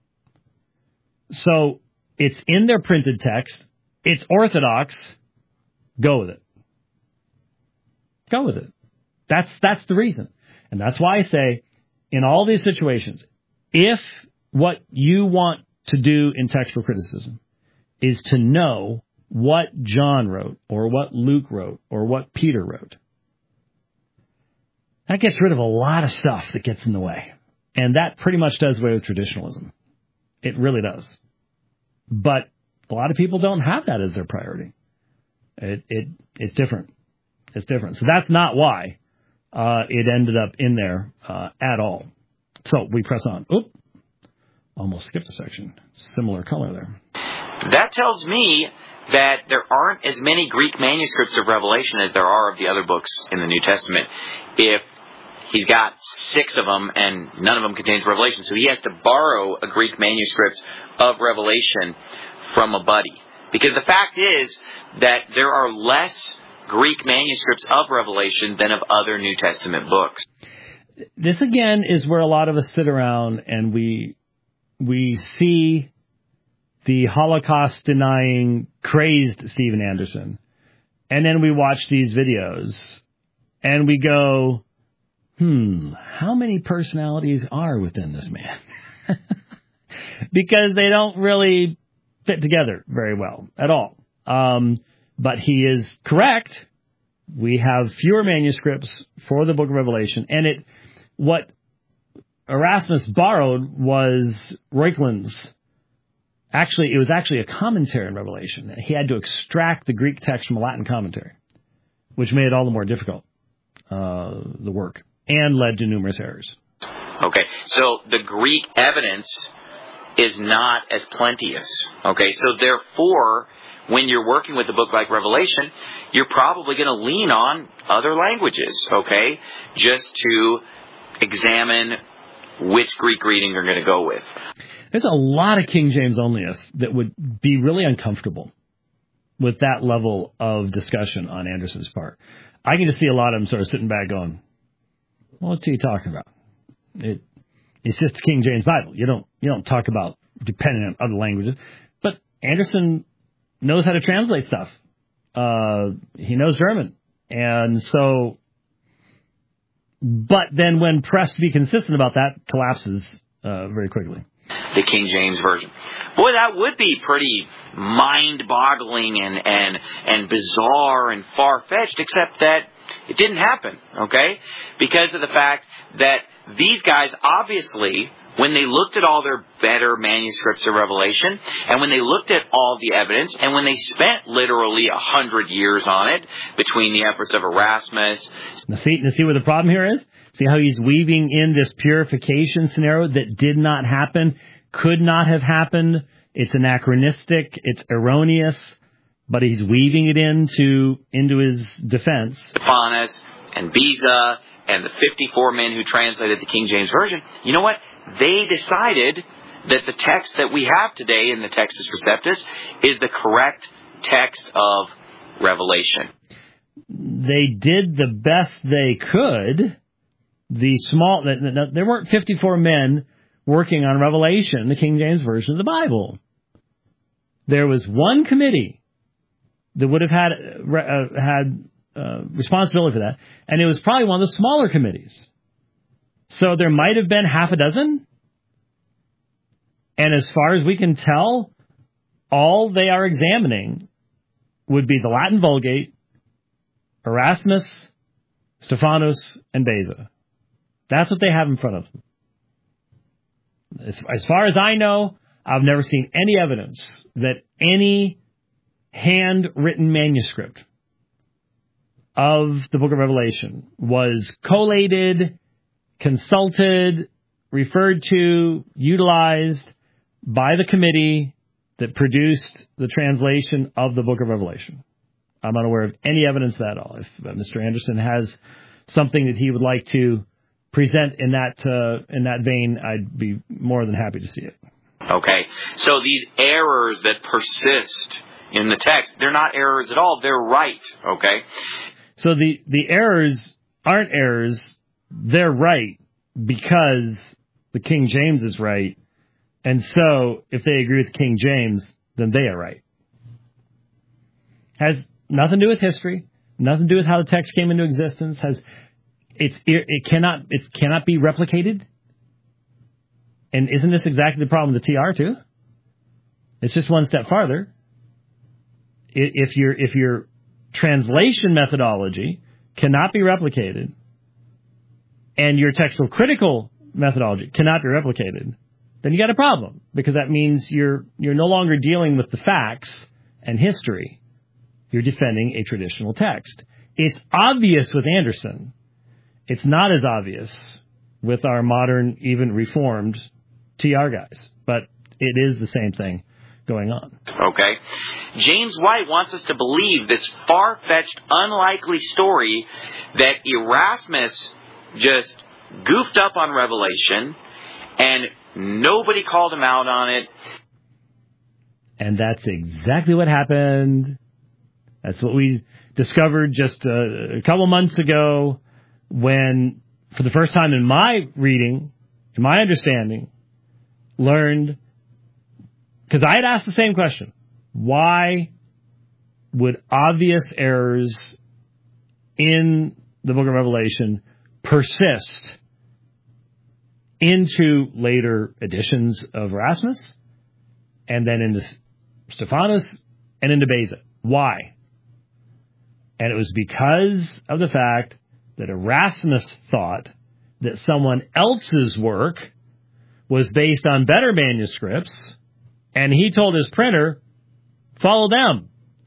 So it's in their printed text. It's orthodox. Go with it. Go with it. That's that's the reason. And that's why I say, in all these situations, if what you want to do in textual criticism is to know what John wrote, or what Luke wrote, or what Peter wrote, that gets rid of a lot of stuff that gets in the way. And that pretty much does away with traditionalism. It really does. But a lot of people don't have that as their priority. It, it It's different. It's different. So that's not why uh, it ended up in there uh, at all. So we press on. Oop. Almost skipped a section. Similar color there. That tells me that there aren't as many Greek manuscripts of Revelation as there are of the other books in the New Testament. If he's got six of them and none of them contains Revelation, so he has to borrow a Greek manuscript of Revelation from a buddy. Because the fact is that there are less Greek manuscripts of Revelation than of other New Testament books. This again is where a lot of us sit around and we we see the Holocaust-denying, crazed Steven Anderson. And then we watch these videos, and we go, hmm, how many personalities are within this man? Because they don't really fit together very well at all. Um, but he is correct. We have fewer manuscripts for the book of Revelation, and it what Erasmus borrowed was Reuchlin's. Actually, it was actually a commentary on Revelation. He had to extract the Greek text from a Latin commentary, which made it all the more difficult, uh, the work, and led to numerous errors. Okay, so the Greek evidence is not as plenteous. Okay, so therefore, when you're working with a book like Revelation, you're probably going to lean on other languages, okay, just to examine which Greek reading you're going to go with. There's a lot of King James onlyists that would be really uncomfortable with that level of discussion on Anderson's part. I can just see a lot of them sort of sitting back going, well, what's he talking about? It, it's just the King James Bible. You don't you don't talk about depending on other languages. But Anderson knows how to translate stuff. Uh, he knows German. And so, but then when pressed to be consistent about that, collapses uh, very quickly. The King James Version. Boy, that would be pretty mind-boggling and, and, and bizarre and far-fetched, except that it didn't happen, okay? Because of the fact that these guys obviously when they looked at all their better manuscripts of Revelation, and when they looked at all the evidence, and when they spent literally a hundred years on it between the efforts of Erasmus. Now see, now see what the problem here is? See how he's weaving in this purification scenario that did not happen, could not have happened. It's anachronistic, it's erroneous, but he's weaving it into into his defense. Stephanus and Beza and the fifty-four men who translated the King James Version, you know what? They decided that the text that we have today in the Textus Receptus is the correct text of Revelation. They did the best they could. The small, there weren't fifty-four men working on Revelation, the King James Version of the Bible. There was one committee that would have had uh, had uh, responsibility for that, and it was probably one of the smaller committees. So there might have been half a dozen, and as far as we can tell, all they are examining would be the Latin Vulgate, Erasmus, Stephanus, and Beza. That's what they have in front of them. As, as far as I know, I've never seen any evidence that any handwritten manuscript of the book of Revelation was collated, consulted, referred to, utilized by the committee that produced the translation of the book of Revelation. I'm unaware of any evidence of that at all. If uh, Mister Anderson has something that he would like to present in that uh, in that vein, I'd be more than happy to see it. Okay, so these errors that persist in the text, they're not errors at all, they're right, okay? So the, the errors aren't errors, they're right because the King James is right, and so if they agree with King James, then they are right. Has nothing to do with history, nothing to do with how the text came into existence, has It's it cannot it cannot be replicated, and isn't this exactly the problem with the T R too? It's just one step farther. If your if your translation methodology cannot be replicated, and your textual critical methodology cannot be replicated, then you got a problem, because that means you're you're no longer dealing with the facts and history. You're defending a traditional text. It's obvious with Anderson. It's not as obvious with our modern, even reformed T R guys, but it is the same thing going on. Okay. James White wants us to believe this far-fetched, unlikely story that Erasmus just goofed up on Revelation and nobody called him out on it. And that's exactly what happened. That's what we discovered just a, a couple months ago, when, for the first time in my reading, in my understanding, learned, because I had asked the same question, why would obvious errors in the book of Revelation persist into later editions of Erasmus, and then into Stephanus, and into Beza? Why? And it was because of the fact that Erasmus thought that someone else's work was based on better manuscripts, and he told his printer, follow them.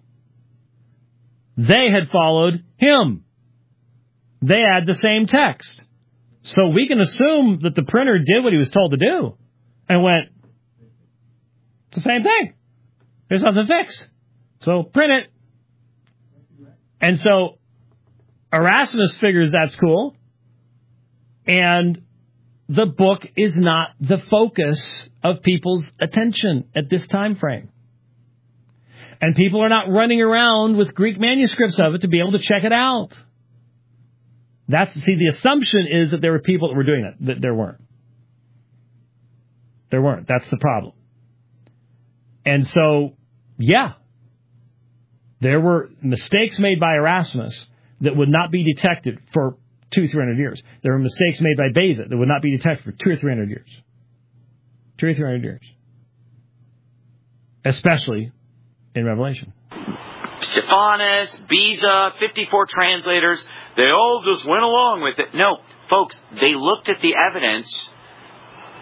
They had followed him. They had the same text. So we can assume that the printer did what he was told to do and went, it's the same thing. There's nothing fixed. So print it. And so Erasmus figures that's cool, and the book is not the focus of people's attention at this time frame. And people are not running around with Greek manuscripts of it to be able to check it out. That's, see, the assumption is that there were people that were doing that. That there weren't. There weren't. That's the problem. And so, yeah, there were mistakes made by Erasmus that would not be detected for two, three hundred years. There were mistakes made by Beza that would not be detected for two or three hundred years. Two or three hundred years. Especially in Revelation. Stephanus, Beza, fifty-four translators, they all just went along with it. No, folks, they looked at the evidence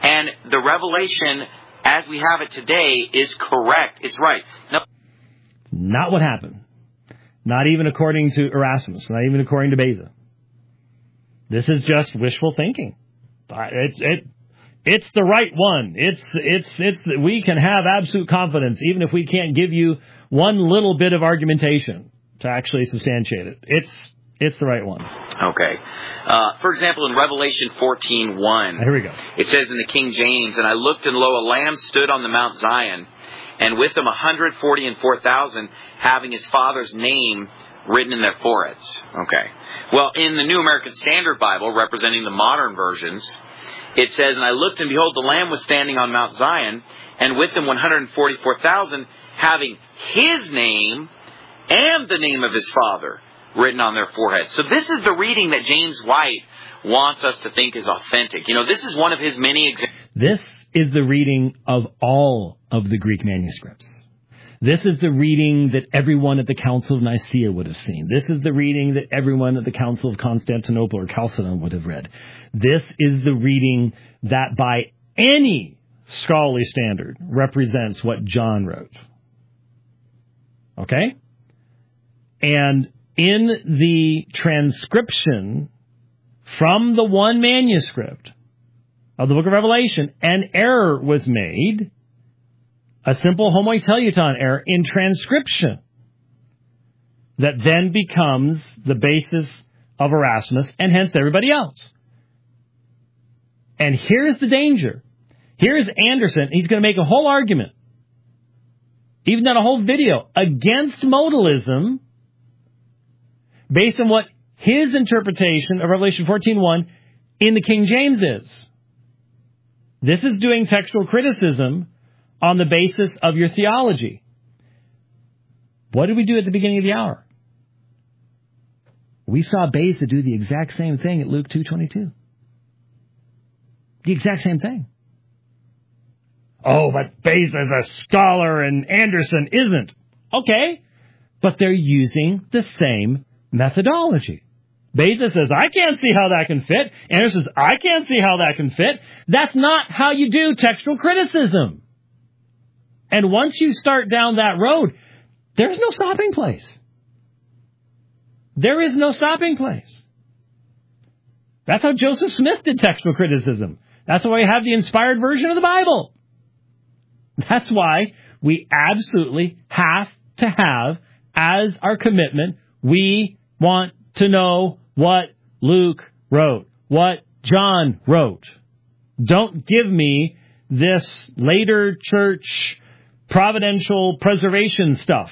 And the revelation, as we have it today, is correct. It's right. No. Not what happened. Not even according to Erasmus. Not even according to Beza. This is just wishful thinking. It's it, it's the right one. It's it's it's we can have absolute confidence, even if we can't give you one little bit of argumentation to actually substantiate it. It's it's the right one. Okay. Uh, for example, in Revelation fourteen one, here we go. It says in the King James, "And I looked, and lo, a lamb stood on the Mount Zion, and with him a hundred forty and four thousand, having his Father's name written in their foreheads." Okay. Well, in the New American Standard Bible, representing the modern versions, it says, "And I looked, and behold, the Lamb was standing on Mount Zion, and with him one hundred forty-four thousand, having his name and the name of his Father written on their foreheads." So this is the reading that James White wants us to think is authentic. You know, this is one of his many examples. This is the reading of all of the Greek manuscripts. This is the reading that everyone at the Council of Nicaea would have seen. This is the reading that everyone at the Council of Constantinople or Chalcedon would have read. This is the reading that by any scholarly standard represents what John wrote. Okay? And in the transcription from the one manuscript of the book of Revelation, an error was made, a simple homoteleuton error in transcription that then becomes the basis of Erasmus and hence everybody else. And here's the danger. Here's Anderson. He's going to make a whole argument, even done a whole video against modalism based on what his interpretation of Revelation fourteen one in the King James is. This is doing textual criticism on the basis of your theology. What did we do at the beginning of the hour? We saw Beza do the exact same thing at Luke two twenty-two. The exact same thing. Oh, but Beza is a scholar and Anderson isn't. Okay, but they're using the same methodology. Beza says, I can't see how that can fit. Anderson says, I can't see how that can fit. That's not how you do textual criticism. And once you start down that road, there's no stopping place. There is no stopping place. That's how Joseph Smith did textual criticism. That's why we have the inspired version of the Bible. That's why we absolutely have to have as our commitment, we want to know what Luke wrote, what John wrote. Don't give me this later church providential preservation stuff.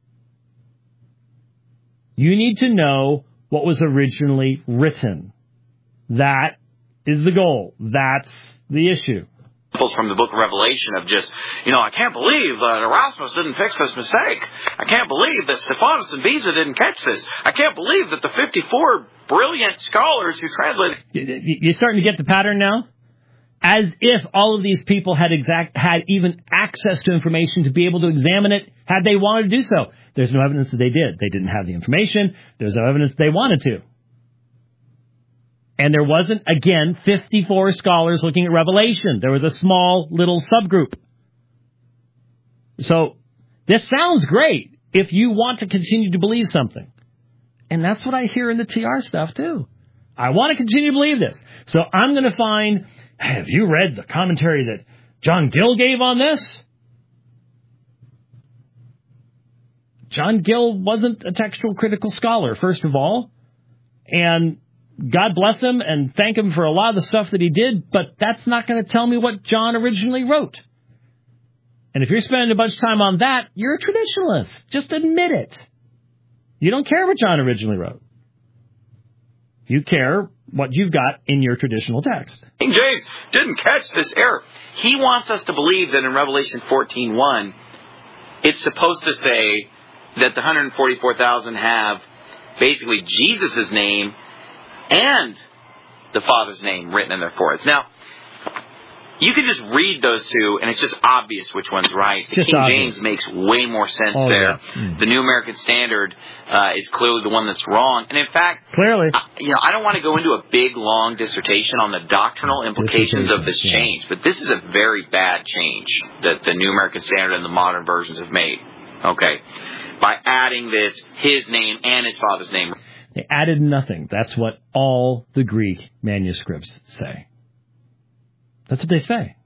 You need to know what was originally written. That is the goal. That's the issue. From the book of Revelation of just, you know, I can't believe that Erasmus didn't fix this mistake. I can't believe that Stephanus and Beza didn't catch this. I can't believe that the fifty-four brilliant scholars who translated... You're starting to get the pattern now? As if all of these people had exact had even access to information to be able to examine it had they wanted to do so. There's no evidence that they did. They didn't have the information. There's no evidence they wanted to. And there wasn't, again, fifty-four scholars looking at Revelation. There was a small little subgroup. So this sounds great if you want to continue to believe something. And that's what I hear in the T R stuff, too. I want to continue to believe this. So I'm going to find, hey, have you read the commentary that John Gill gave on this? John Gill wasn't a textual critical scholar, first of all. And God bless him and thank him for a lot of the stuff that he did, but that's not going to tell me what John originally wrote. And if you're spending a bunch of time on that, you're a traditionalist. Just admit it. You don't care what John originally wrote. You care what you've got in your traditional text. King James didn't catch this error. He wants us to believe that in Revelation fourteen one, it's supposed to say that the one hundred forty-four thousand have basically Jesus' name and the Father's name written in their foreheads. Now, you can just read those two, and it's just obvious which one's right. The just King obvious. James makes way more sense oh, there. Yeah. Mm. The New American Standard uh, is clearly the one that's wrong. And in fact, clearly, uh, you know, I don't want to go into a big, long dissertation on the doctrinal implications of this yeah. change, but this is a very bad change that the New American Standard and the modern versions have made. Okay, by adding this, his name and his father's name. They added nothing. That's what all the Greek manuscripts say. That's what they say.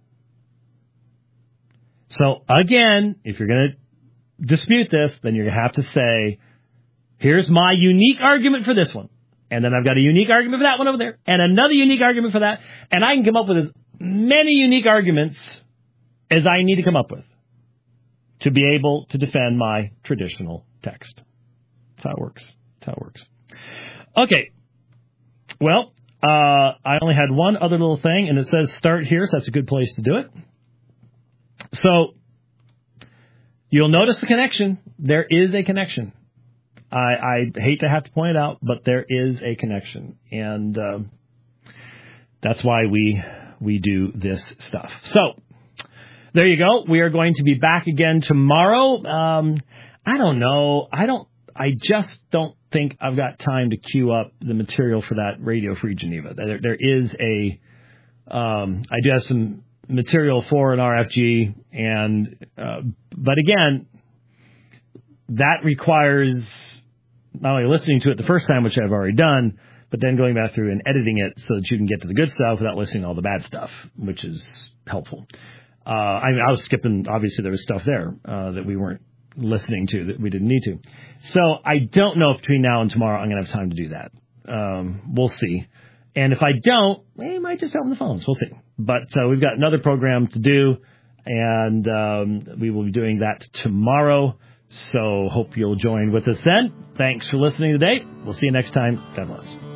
So, again, if you're going to dispute this, then you're going to have to say, here's my unique argument for this one. And then I've got a unique argument for that one over there. And another unique argument for that. And I can come up with as many unique arguments as I need to come up with to be able to defend my traditional text. That's how it works. That's how it works. Okay. Well, uh, I only had one other little thing, and it says start here, so that's a good place to do it. So, you'll notice the connection. There is a connection. I, I hate to have to point it out, but there is a connection. And uh, that's why we we do this stuff. So, there you go. We are going to be back again tomorrow. Um, I don't know. I don't. I just don't think I've got time to queue up the material for that Radio Free Geneva. There, there is a. Um, I do have some material for an R F G, and uh, but again, that requires not only listening to it the first time, which I've already done, but then going back through and editing it so that you can get to the good stuff without listening to all the bad stuff, which is helpful. Uh, I, mean, I was skipping, obviously there was stuff there uh, that we weren't listening to that we didn't need to. So I don't know if between now and tomorrow I'm going to have time to do that. Um, we'll see. And if I don't, we might just open the phones. We'll see. But uh, we've got another program to do, and um, we will be doing that tomorrow. So hope you'll join with us then. Thanks for listening today. We'll see you next time. God bless.